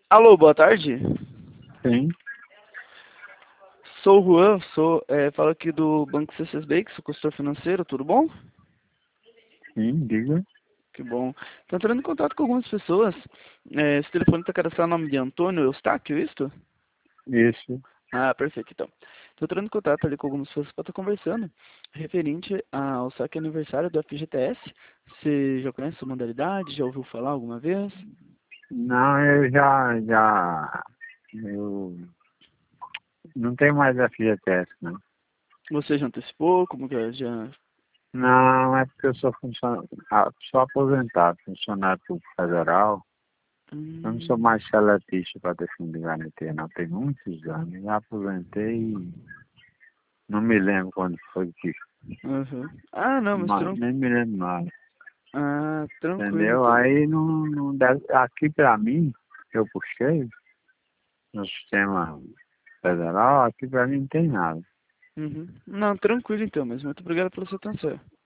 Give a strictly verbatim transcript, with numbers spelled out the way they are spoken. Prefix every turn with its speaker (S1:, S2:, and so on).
S1: Alô, boa tarde.
S2: Sim,
S1: Sou o Juan, sou, é, falo aqui do Banco C C B, que sou consultor financeiro, tudo bom?
S2: sim, diga.
S1: Que bom. Estou entrando em contato com algumas pessoas. É, esse telefone está cadastrado no nome de Antônio Eustáquio, isto?
S2: Isso.
S1: Ah, perfeito, então. Estou entrando em contato ali com algumas pessoas para estar conversando referente ao saque aniversário do F G T S. Você já conhece essa modalidade? Já ouviu falar alguma vez?
S2: Não, eu já, já, eu não tenho mais F G T S, não.
S1: Você já antecipou? Como que é? Já...
S2: Não, é porque eu sou funcionário, sou aposentado, funcionário público federal. Eu não sou
S1: Hum,
S2: mais seletista para defender garantia, não. Tem muitos anos. Já aposentei e não me lembro quando foi que,
S1: uhum. Ah, não, mas
S2: mas
S1: tranquilo.
S2: nem me lembro mais.
S1: Ah, tranquilo,
S2: Entendeu?
S1: então.
S2: Aí não, não deve, aqui para mim, eu puxei no sistema federal, aqui para mim não tem nada.
S1: Uhum. Não, tranquilo então, mas muito obrigado pela sua atenção.